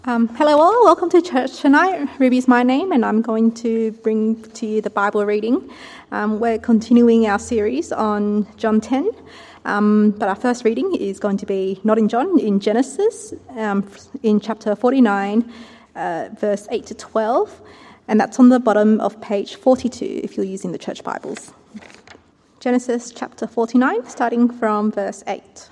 Hello all, welcome to church tonight. Ruby's my name and I'm going to bring to you the Bible reading. We're continuing our series on John 10, but our first reading is going to be not in John, in Genesis, in chapter 49, verse 8 to 12, and that's on the bottom of page 42 if you're using the church Bibles. Genesis chapter 49, starting from verse 8.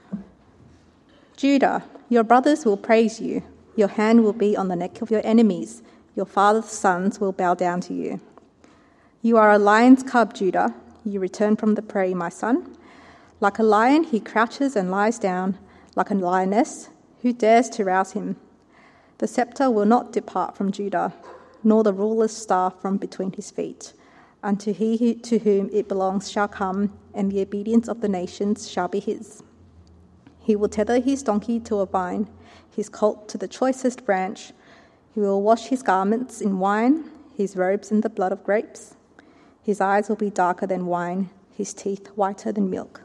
Judah, your brothers will praise you. Your hand will be on the neck of your enemies. Your father's sons will bow down to you. You are a lion's cub, Judah. You return from the prey, my son. Like a lion, he crouches and lies down. Like a lioness, who dares to rouse him? The scepter will not depart from Judah, nor the ruler's staff from between his feet, until he to whom it belongs shall come, and the obedience of the nations shall be his. He will tether his donkey to a vine, his colt to the choicest branch. He will wash his garments in wine, his robes in the blood of grapes. His eyes will be darker than wine, his teeth whiter than milk.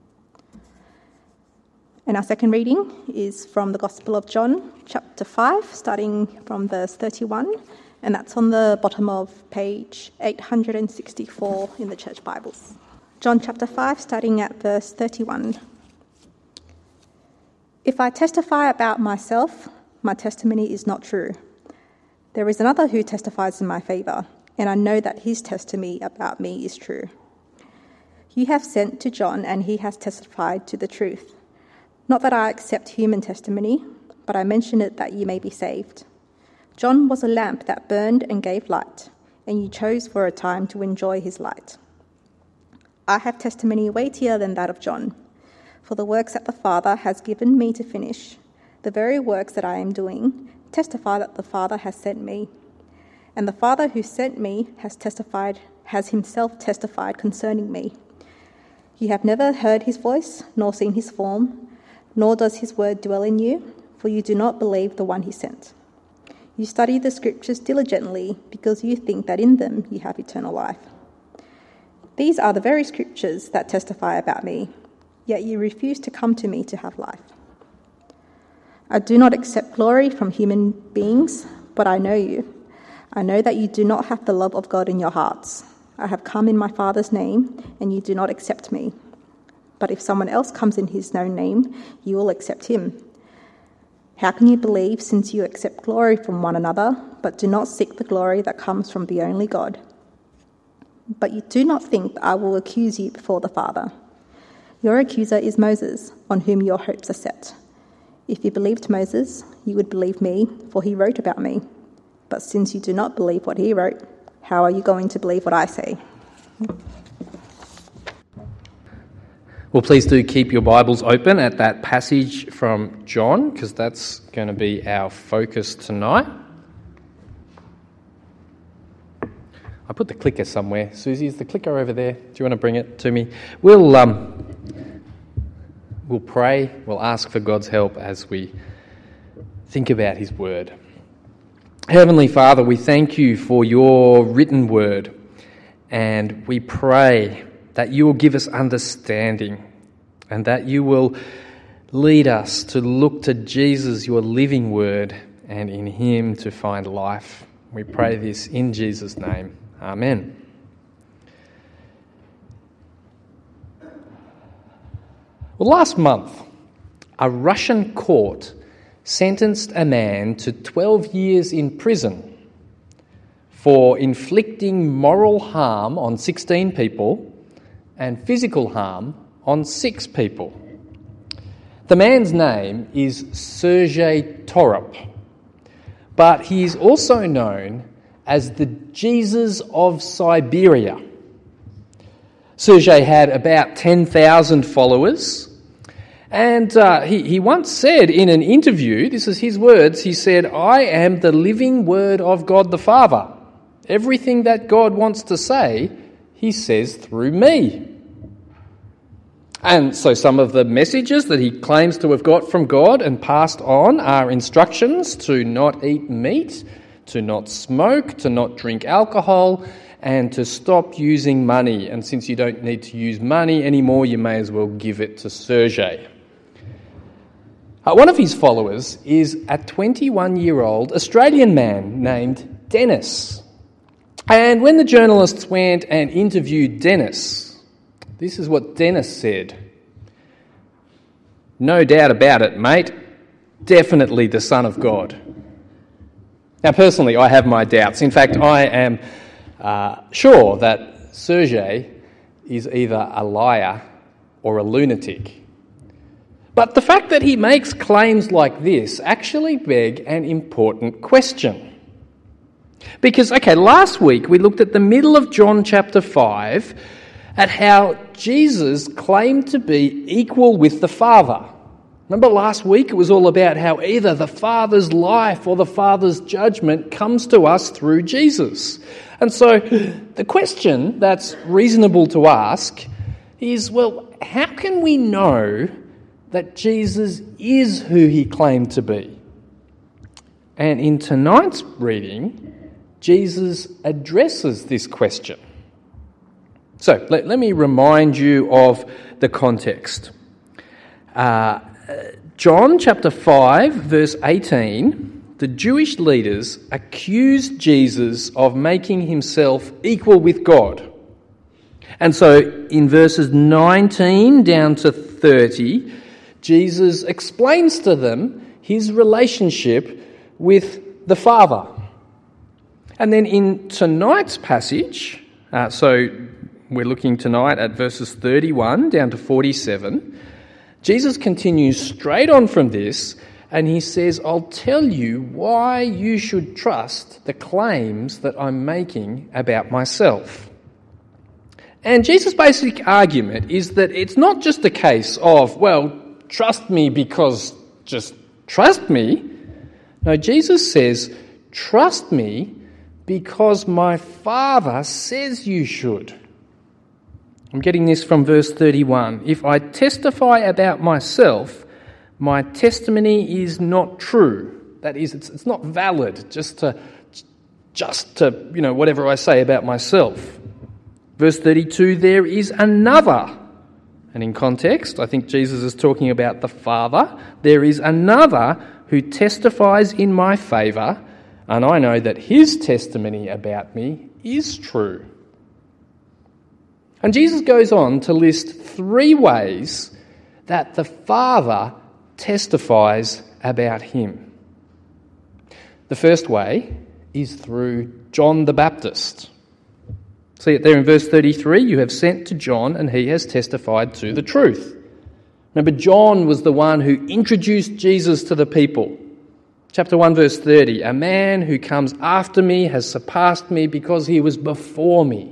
And our second reading is from the Gospel of John, chapter 5, starting from verse 31, and that's on the bottom of page 864 in the church Bibles. John chapter 5, starting at verse 31. If I testify about myself, my testimony is not true. There is another who testifies in my favour, and I know that his testimony about me is true. You have sent to John, and he has testified to the truth. Not that I accept human testimony, but I mention it that you may be saved. John was a lamp that burned and gave light, and you chose for a time to enjoy his light. I have testimony weightier than that of John. For the works that the Father has given me to finish, the very works that I am doing, testify that the Father has sent me. And the Father who sent me has himself testified concerning me. You have never heard his voice, nor seen his form, nor does his word dwell in you, for you do not believe the one he sent. You study the scriptures diligently, because you think that in them you have eternal life. These are the very scriptures that testify about me. Yet you refuse to come to me to have life. I do not accept glory from human beings, but I know you. I know that you do not have the love of God in your hearts. I have come in my Father's name, and you do not accept me. But if someone else comes in his own name, you will accept him. How can you believe since you accept glory from one another, but do not seek the glory that comes from the only God? But you do not think that I will accuse you before the Father. Your accuser is Moses, on whom your hopes are set. If you believed Moses, you would believe me, for he wrote about me. But since you do not believe what he wrote, how are you going to believe what I say? Well, please do keep your Bibles open at that passage from John, because that's going to be our focus tonight. I put the clicker somewhere. Susie, is the clicker over there? Do you want to bring it to me? We'll pray, we'll ask for God's help as we think about his word. Heavenly Father, we thank you for your written word, and we pray that you will give us understanding and that you will lead us to look to Jesus, your living word, and in him to find life. We pray this in Jesus' name. Amen. Well, last month, a Russian court sentenced a man to 12 years in prison for inflicting moral harm on 16 people and physical harm on 6 people. The man's name is Sergei Torop, but he is also known as the Jesus of Siberia. Sergei had about 10,000 followers, and he once said in an interview, this is his words, he said, "I am the living word of God the Father. Everything that God wants to say, he says through me." And so some of the messages that he claims to have got from God and passed on are instructions to not eat meat, to not smoke, to not drink alcohol, and to stop using money. And since you don't need to use money anymore, you may as well give it to Sergei. One of his followers is a 21-year-old Australian man named Dennis. And when the journalists went and interviewed Dennis, this is what Dennis said. "No doubt about it, mate. Definitely the Son of God." Now, personally, I have my doubts. In fact, I am sure that Sergei is either a liar or a lunatic. But the fact that he makes claims like this actually beg an important question. Because, last week we looked at the middle of John chapter 5 at how Jesus claimed to be equal with the Father. Remember last week it was all about how either the Father's life or the Father's judgment comes to us through Jesus. And so the question that's reasonable to ask is, well, how can we know that Jesus is who he claimed to be? And in tonight's reading, Jesus addresses this question. So let me remind you of the context. John chapter 5, verse 18, the Jewish leaders accused Jesus of making himself equal with God. And so in verses 19 down to 30, Jesus explains to them his relationship with the Father. And then in tonight's passage, so we're looking tonight at verses 31 down to 47, Jesus continues straight on from this and he says, "I'll tell you why you should trust the claims that I'm making about myself." And Jesus' basic argument is that it's not just a case of, well, trust me because just trust me. No, Jesus says, trust me because my Father says you should. I'm getting this from verse 31. "If I testify about myself, my testimony is not true." That is, it's not valid just to whatever I say about myself. Verse 32, "There is another." And in context, I think Jesus is talking about the Father. "There is another who testifies in my favour, and I know that his testimony about me is true." And Jesus goes on to list 3 ways that the Father testifies about him. The first way is through John the Baptist. See it there in verse 33, "You have sent to John and he has testified to the truth." Remember, John was the one who introduced Jesus to the people. Chapter 1 verse 30, "A man who comes after me has surpassed me because he was before me."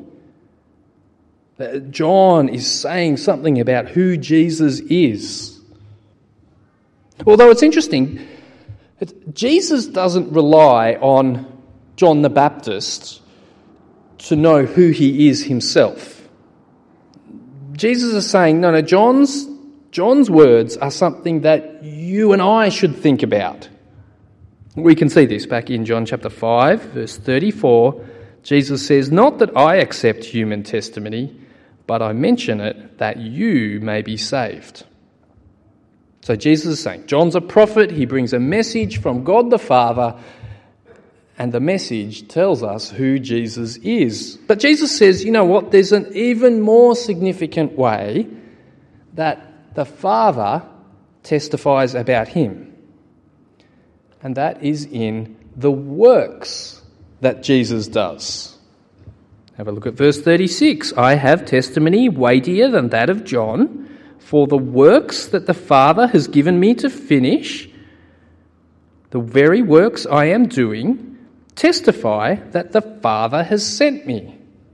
John is saying something about who Jesus is. Although it's interesting, Jesus doesn't rely on John the Baptist to know who he is himself. Jesus is saying, no, John's words are something that you and I should think about. We can see this back in John chapter 5, verse 34. Jesus says, "Not that I accept human testimony, but I mention it that you may be saved." So Jesus is saying, John's a prophet, he brings a message from God the Father, and the message tells us who Jesus is. But Jesus says, you know what, there's an even more significant way that the Father testifies about him. And that is in the works that Jesus does. Have a look at verse 36. "I have testimony weightier than that of John, for the works that the Father has given me to finish, the very works I am doing, testify that the Father has sent me."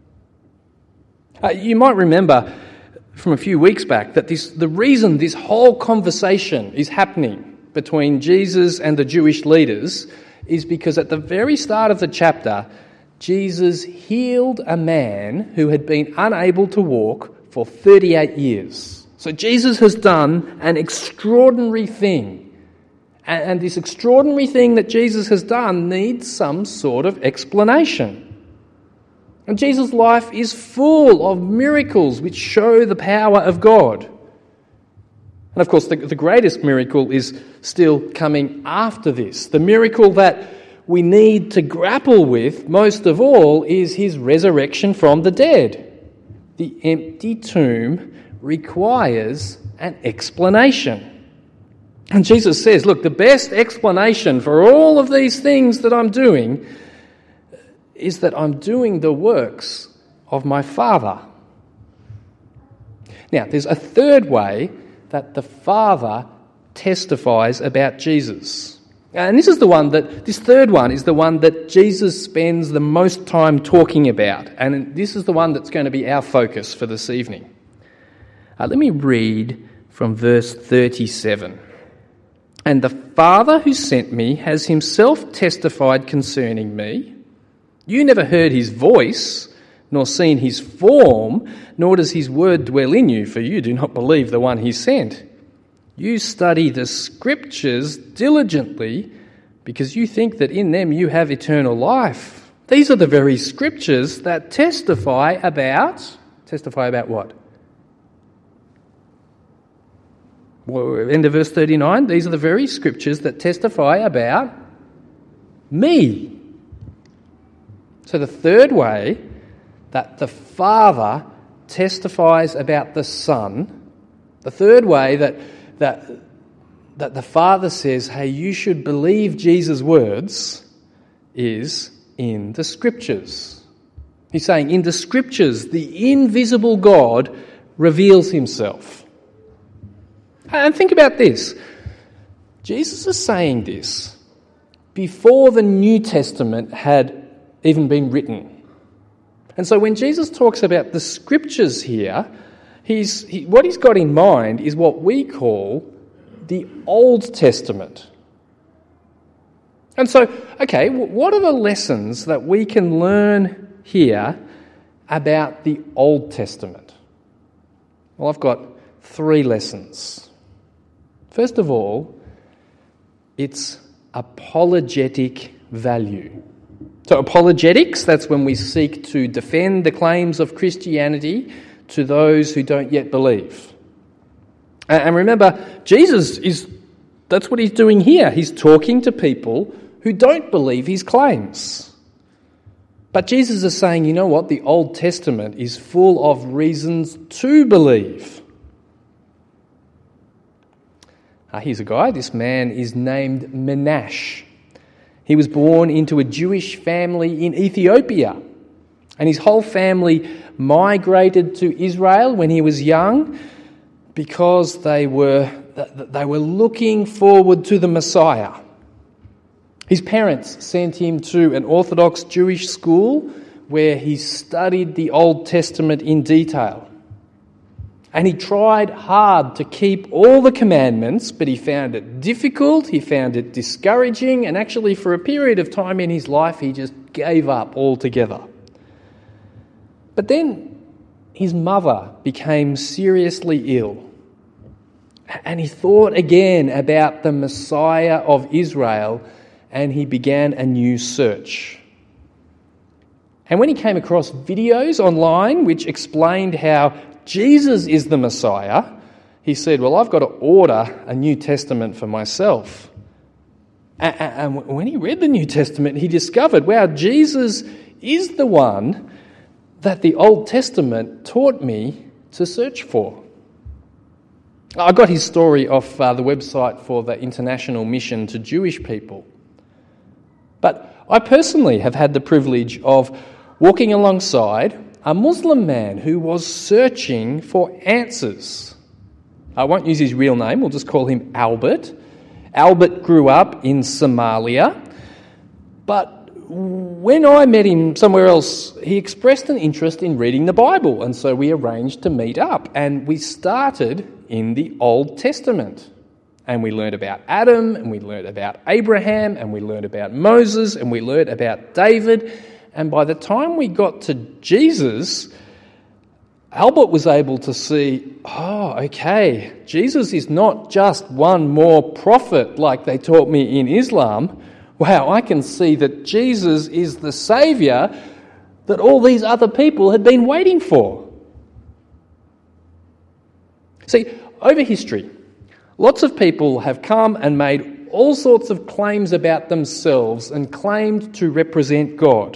You might remember from a few weeks back that the reason this whole conversation is happening between Jesus and the Jewish leaders is because at the very start of the chapter, Jesus healed a man who had been unable to walk for 38 years. So Jesus has done an extraordinary thing. And this extraordinary thing that Jesus has done needs some sort of explanation. And Jesus' life is full of miracles which show the power of God. And of course, the greatest miracle is still coming after this. The miracle that we need to grapple with most of all is his resurrection from the dead. The empty tomb requires an explanation. And Jesus says, look, the best explanation for all of these things that I'm doing is that I'm doing the works of my Father. Now, there's a third way that the Father testifies about Jesus. And this third one is the one that Jesus spends the most time talking about. And this is the one that's going to be our focus for this evening. Let me read from verse 37. And the Father who sent me has himself testified concerning me. You never heard his voice, nor seen his form, nor does his word dwell in you, for you do not believe the one he sent. You study the Scriptures diligently, because you think that in them you have eternal life. These are the very Scriptures that testify about what? Well, end of verse 39, these are the very Scriptures that testify about me. So the third way that the Father testifies about the Son, the third way that the Father says, hey, you should believe Jesus' words, is in the Scriptures. He's saying in the Scriptures, the invisible God reveals himself. And think about this. Jesus is saying this before the New Testament had even been written. And so when Jesus talks about the Scriptures here, what he's got in mind is what we call the Old Testament. And so, okay, what are the lessons that we can learn here about the Old Testament? Well, I've got 3 lessons. First of all, it's apologetic value. So apologetics, that's when we seek to defend the claims of Christianity to those who don't yet believe. And remember, that's what he's doing here. He's talking to people who don't believe his claims. But Jesus is saying, you know what? The Old Testament is full of reasons to believe. Here's a guy. This man is named Menash. He was born into a Jewish family in Ethiopia. And his whole family migrated to Israel when he was young because they were looking forward to the Messiah. His parents sent him to an Orthodox Jewish school where he studied the Old Testament in detail. And he tried hard to keep all the commandments, but he found it difficult, he found it discouraging, and actually for a period of time in his life he just gave up altogether. But then his mother became seriously ill, and he thought again about the Messiah of Israel, and he began a new search. And when he came across videos online which explained how Jesus is the Messiah, he said, well, I've got to order a New Testament for myself. And when he read the New Testament, he discovered, wow, Jesus is the one that the Old Testament taught me to search for. I got his story off the website for the International Mission to Jewish People. But I personally have had the privilege of walking alongside a Muslim man who was searching for answers. I won't use his real name, we'll just call him Albert. Albert grew up in Somalia, but when I met him somewhere else, he expressed an interest in reading the Bible, and so we arranged to meet up, and we started in the Old Testament. And we learned about Adam, and we learned about Abraham, and we learned about Moses, and we learned about David. And by the time we got to Jesus, Albert was able to see, okay, Jesus is not just one more prophet like they taught me in Islam. Wow, I can see that Jesus is the Saviour that all these other people had been waiting for. See, over history, Lots of people have come and made all sorts of claims about themselves and claimed to represent God.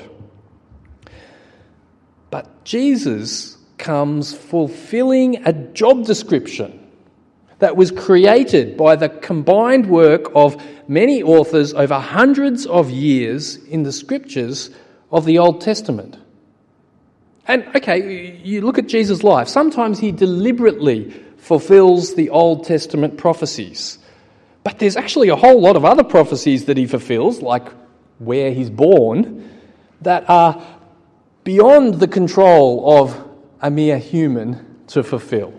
But Jesus comes fulfilling a job description that was created by the combined work of many authors over hundreds of years in the scriptures of the Old Testament. And, okay, you look at Jesus' life. Sometimes he deliberately fulfills the Old Testament prophecies. But there's actually a whole lot of other prophecies that he fulfills, like where he's born, that are beyond the control of a mere human to fulfill.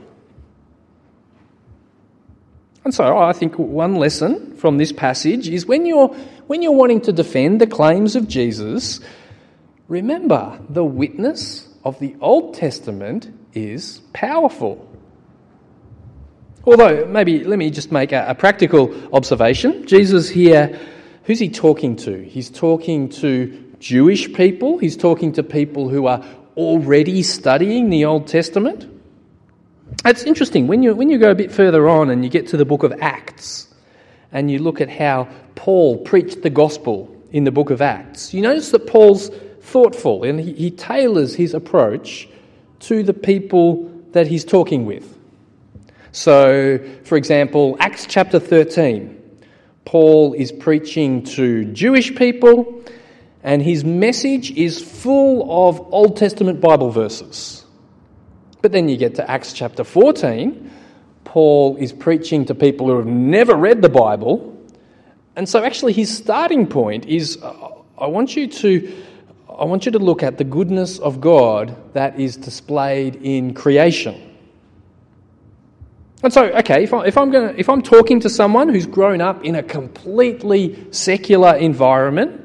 And so I think one lesson from this passage is when you're wanting to defend the claims of Jesus, remember the witness of the Old Testament is powerful. Although, maybe let me just make a practical observation. Jesus here, who's he talking to? He's talking to Jewish people. He's talking to people who are already studying the Old Testament. It's interesting, when you go a bit further on and you get to the book of Acts and you look at how Paul preached the gospel in the book of Acts, you notice that Paul's thoughtful and he tailors his approach to the people that he's talking with. So, for example, Acts chapter 13, Paul is preaching to Jewish people and his message is full of Old Testament Bible verses. But then you get to Acts chapter 14, Paul is preaching to people who have never read the Bible. And so actually his starting point is, I want you to look at the goodness of God that is displayed in creation. And so, okay, if I'm talking to someone who's grown up in a completely secular environment,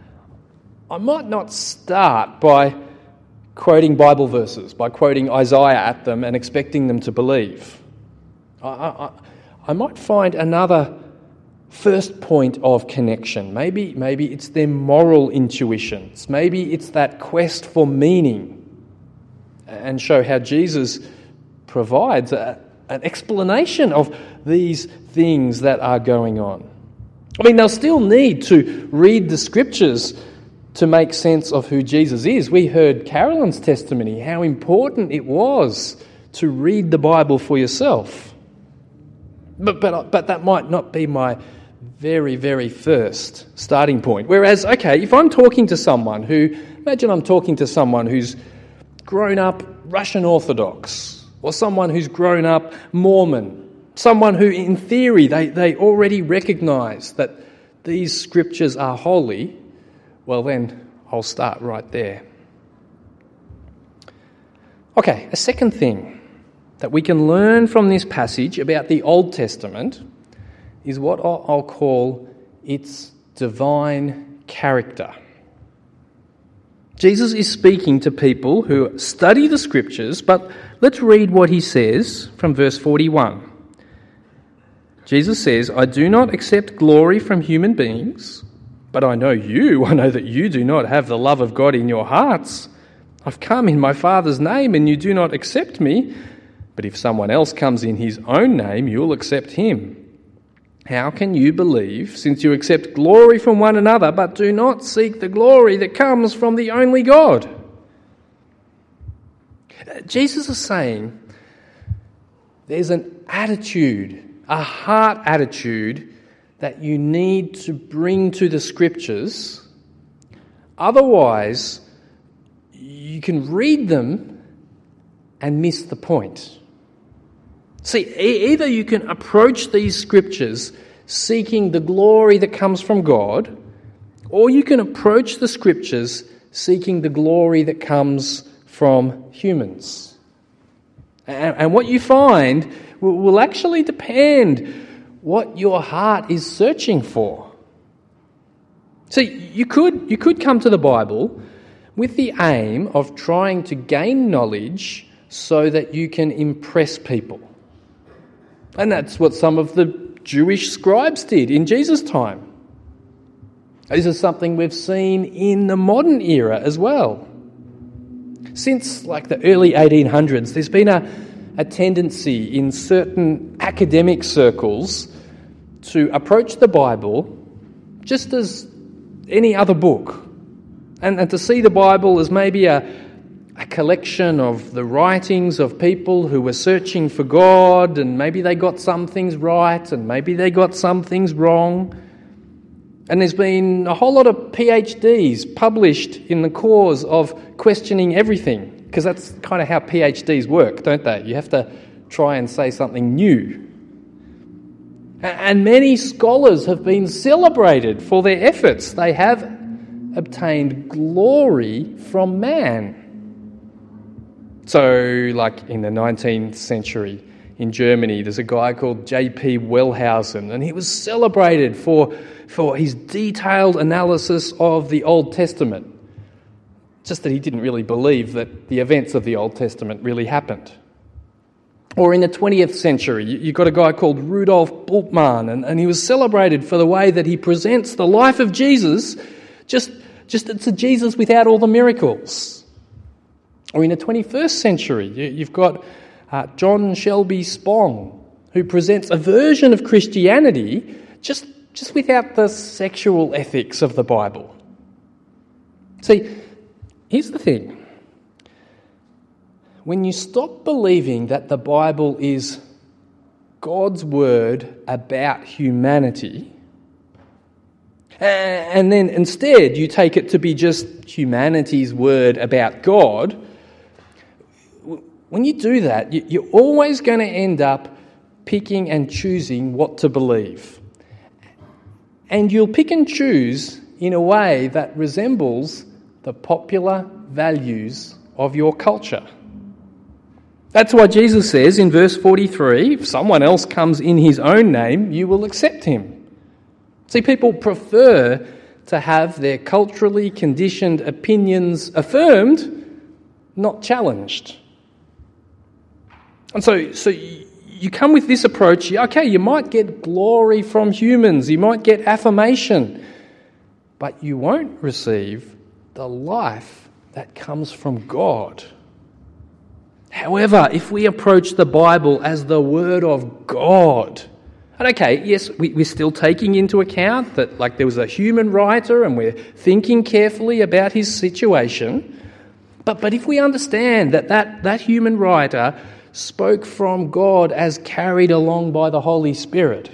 I might not start by quoting Bible verses, by quoting Isaiah at them and expecting them to believe. I might find another first point of connection. Maybe it's their moral intuitions. Maybe it's that quest for meaning, and show how Jesus provides an explanation of these things that are going on. I mean, they'll still need to read the scriptures to make sense of who Jesus is. We heard Carolyn's testimony, how important it was to read the Bible for yourself. But that might not be my very, very first starting point. Whereas, okay, if I'm talking to someone imagine I'm talking to someone who's grown up Russian Orthodox, or someone who's grown up Mormon, someone who, in theory, they already recognise that these scriptures are holy, well then, I'll start right there. Okay, a second thing that we can learn from this passage about the Old Testament is what I'll call its divine character. Jesus is speaking to people who study the scriptures, but let's read what he says from verse 41. Jesus says, "I do not accept glory from human beings, but I know that you do not have the love of God in your hearts. I've come in my Father's name and you do not accept me, but if someone else comes in his own name, you'll accept him. How can you believe, since you accept glory from one another, but do not seek the glory that comes from the only God?" Jesus is saying there's an attitude, a heart attitude, that you need to bring to the scriptures. Otherwise, you can read them and miss the point. See, either you can approach these scriptures seeking the glory that comes from God, or you can approach the scriptures seeking the glory that comes from humans. And what you find will actually depend what your heart is searching for. See, you could come to the Bible with the aim of trying to gain knowledge so that you can impress people. And that's what some of the Jewish scribes did in Jesus' time. This is something we've seen in the modern era as well. Since the early 1800s, there's been a tendency in certain academic circles to approach the Bible just as any other book, and to see the Bible as maybe a collection of the writings of people who were searching for God, and maybe they got some things right and maybe they got some things wrong. And there's been a whole lot of PhDs published in the cause of questioning everything, because that's kind of how PhDs work, don't they? You have to try and say something new. And many scholars have been celebrated for their efforts. They have obtained glory from man. So, like in the 19th century in Germany, there's a guy called J.P. Wellhausen, and he was celebrated for his detailed analysis of the Old Testament. Just that he didn't really believe that the events of the Old Testament really happened. Or in the 20th century, you've got a guy called Rudolf Bultmann, and he was celebrated for the way that he presents the life of Jesus, just it's a Jesus without all the miracles. Or in the 21st century, you've got John Shelby Spong, who presents a version of Christianity just without the sexual ethics of the Bible. See, here's the thing. When you stop believing that the Bible is God's word about humanity, and then instead you take it to be just humanity's word about God, when you do that, you're always going to end up picking and choosing what to believe. And you'll pick and choose in a way that resembles the popular values of your culture. That's why Jesus says in verse 43, if someone else comes in his own name, you will accept him. See, people prefer to have their culturally conditioned opinions affirmed, not challenged. And so you come with this approach, okay, you might get glory from humans, you might get affirmation, but you won't receive the life that comes from God. However, if we approach the Bible as the Word of God, and okay, yes, we're still taking into account that there was a human writer and we're thinking carefully about his situation, but if we understand that human writer spoke from God as carried along by the Holy Spirit,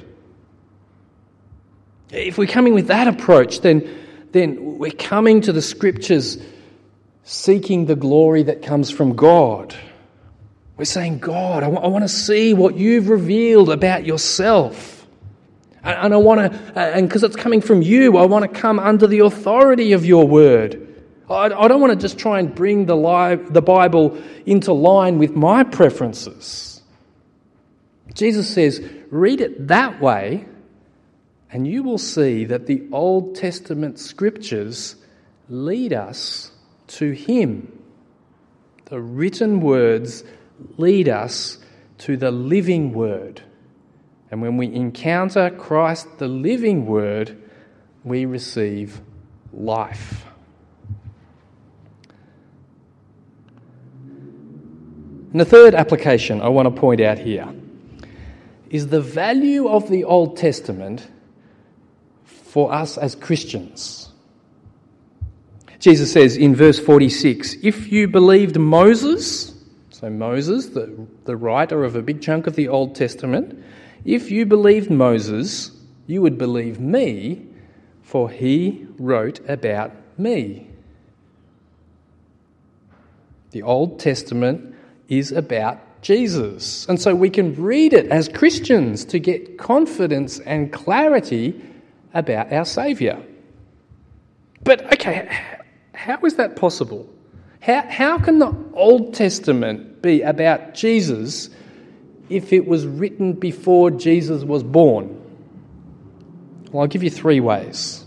if we're coming with that approach, then we're coming to the Scriptures seeking the glory that comes from God. We're saying, God, I want to see what you've revealed about yourself. And I want to, and because it's coming from you, I want to come under the authority of your word. I don't want to just try and bring the Bible into line with my preferences. Jesus says, read it that way, and you will see that the Old Testament Scriptures lead us to Him. The written words lead us to the living Word. And when we encounter Christ, the living Word, we receive life. And the third application I want to point out here is the value of the Old Testament for us as Christians. Jesus says in verse 46, if you believed Moses, so Moses, the writer of a big chunk of the Old Testament, if you believed Moses, you would believe me, for he wrote about me. The Old Testament is about Jesus. And so we can read it as Christians to get confidence and clarity about our Saviour. But, okay, how is that possible? How can the Old Testament be about Jesus if it was written before Jesus was born? Well, I'll give you 3 ways.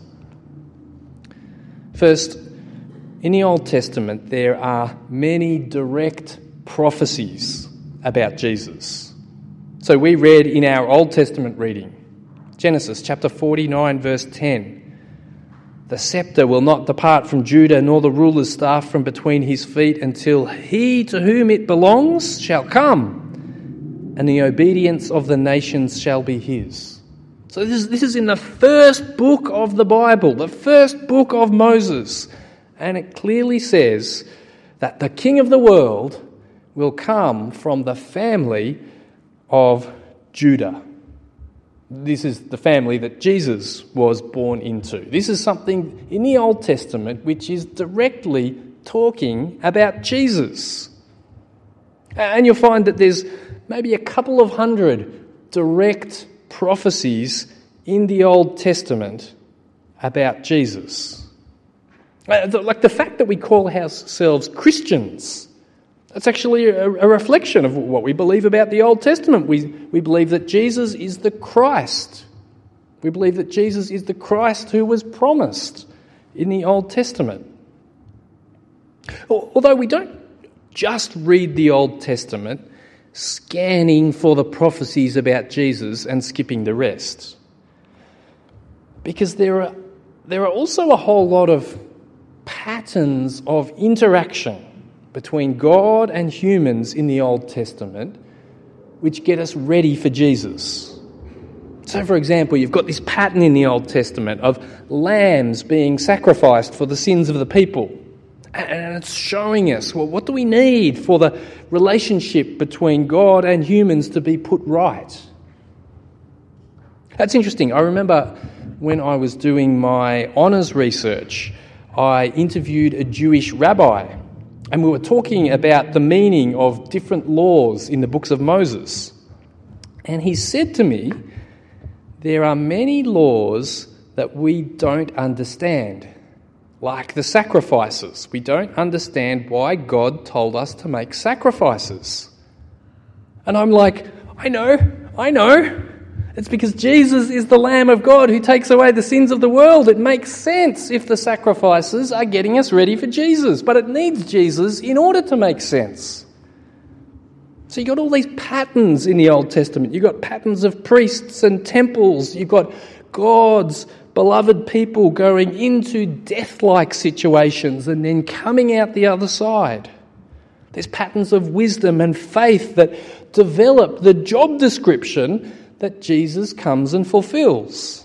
First, in the Old Testament, there are many direct prophecies about Jesus. So we read in our Old Testament reading, Genesis chapter 49, verse 10, the scepter will not depart from Judah, nor the ruler's staff from between his feet, until he to whom it belongs shall come. and the obedience of the nations shall be his. So this is in the first book of the Bible, the first book of Moses. And it clearly says that the King of the world will come from the family of Judah. This is the family that Jesus was born into. This is something in the Old Testament which is directly talking about Jesus. And you'll find that there's maybe a couple of hundred direct prophecies in the Old Testament about Jesus. Like the fact that we call ourselves Christians, that's actually a reflection of what we believe about the Old Testament. We believe that Jesus is the Christ. We believe that Jesus is the Christ who was promised in the Old Testament. Although we don't just read the Old Testament, scanning for the prophecies about Jesus and skipping the rest. Because there are also a whole lot of patterns of interaction between God and humans in the Old Testament which get us ready for Jesus. So, for example, you've got this pattern in the Old Testament of lambs being sacrificed for the sins of the people. And it's showing us, well, what do we need for the relationship between God and humans to be put right? That's interesting. I remember when I was doing my honours research, I interviewed a Jewish rabbi, and we were talking about the meaning of different laws in the books of Moses. And he said to me, there are many laws that we don't understand, like the sacrifices. We don't understand why God told us to make sacrifices. And I'm like, I know. It's because Jesus is the Lamb of God who takes away the sins of the world. It makes sense if the sacrifices are getting us ready for Jesus, but it needs Jesus in order to make sense. So you've got all these patterns in the Old Testament. You've got patterns of priests and temples. You've got God's beloved people going into death-like situations and then coming out the other side. There's patterns of wisdom and faith that develop the job description that Jesus comes and fulfills.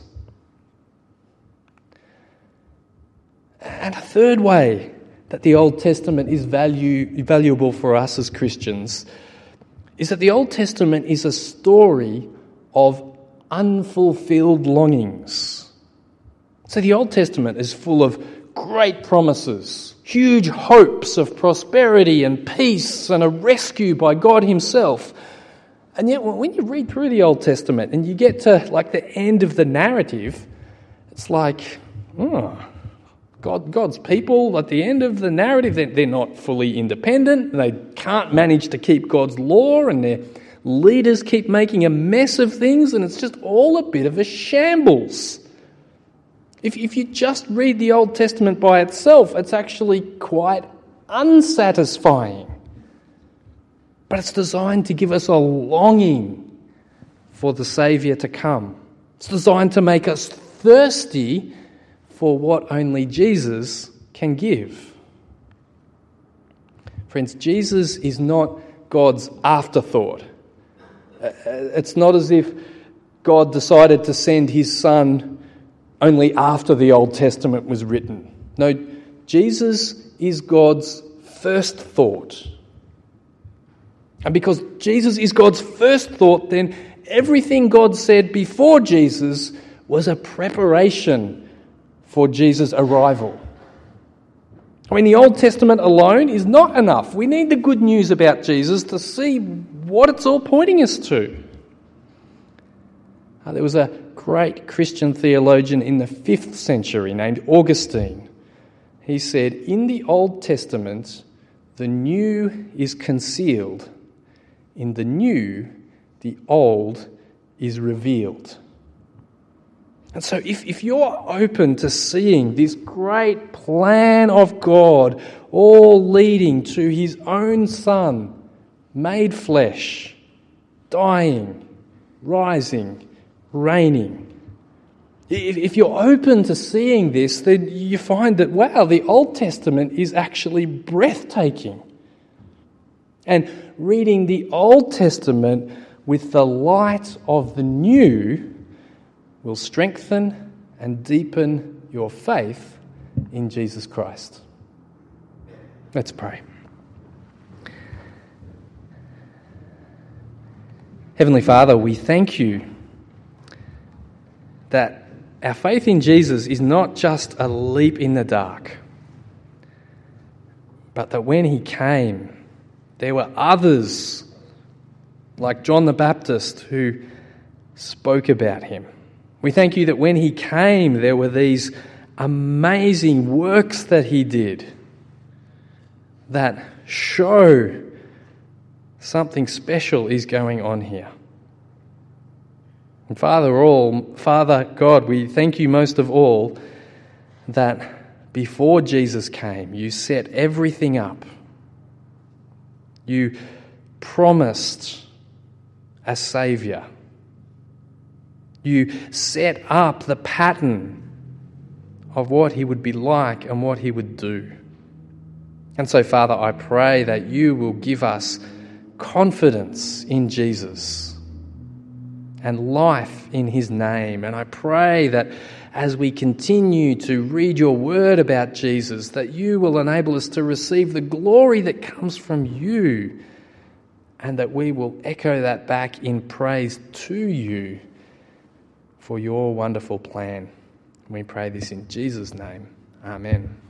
And a third way that the Old Testament is valuable for us as Christians is that the Old Testament is a story of unfulfilled longings. So the Old Testament is full of great promises, huge hopes of prosperity and peace and a rescue by God himself. And yet when you read through the Old Testament and you get to like the end of the narrative, it's like, God's people at the end of the narrative, they're not fully independent. They can't manage to keep God's law, and their leaders keep making a mess of things, and it's just all a bit of a shambles. If you just read the Old Testament by itself, it's actually quite unsatisfying. But it's designed to give us a longing for the Saviour to come. It's designed to make us thirsty for what only Jesus can give. Friends, Jesus is not God's afterthought. It's not as if God decided to send his Son only after the Old Testament was written. No, Jesus is God's first thought. And because Jesus is God's first thought, then everything God said before Jesus was a preparation for Jesus' arrival. I mean, the Old Testament alone is not enough. We need the good news about Jesus to see what it's all pointing us to. There was a great Christian theologian in the 5th century named Augustine. He said, in the Old Testament, the new is concealed. In the new, the old is revealed. And so if you're open to seeing this great plan of God all leading to his own Son, made flesh, dying, rising, reigning, if you're open to seeing this, then you find that, wow, the Old Testament is actually breathtaking. And reading the Old Testament with the light of the new will strengthen and deepen your faith in Jesus Christ. Let's pray. Heavenly Father, we thank you that our faith in Jesus is not just a leap in the dark, but that when he came, there were others like John the Baptist who spoke about him. We thank you that when he came, there were these amazing works that he did that show something special is going on here. And Father God, we thank you most of all that before Jesus came, you set everything up. You promised a Saviour. You set up the pattern of what he would be like and what he would do. And so, Father, I pray that you will give us confidence in Jesus and life in his name. And I pray that as we continue to read your word about Jesus, that you will enable us to receive the glory that comes from you, and that we will echo that back in praise to you for your wonderful plan. We pray this in Jesus' name. Amen.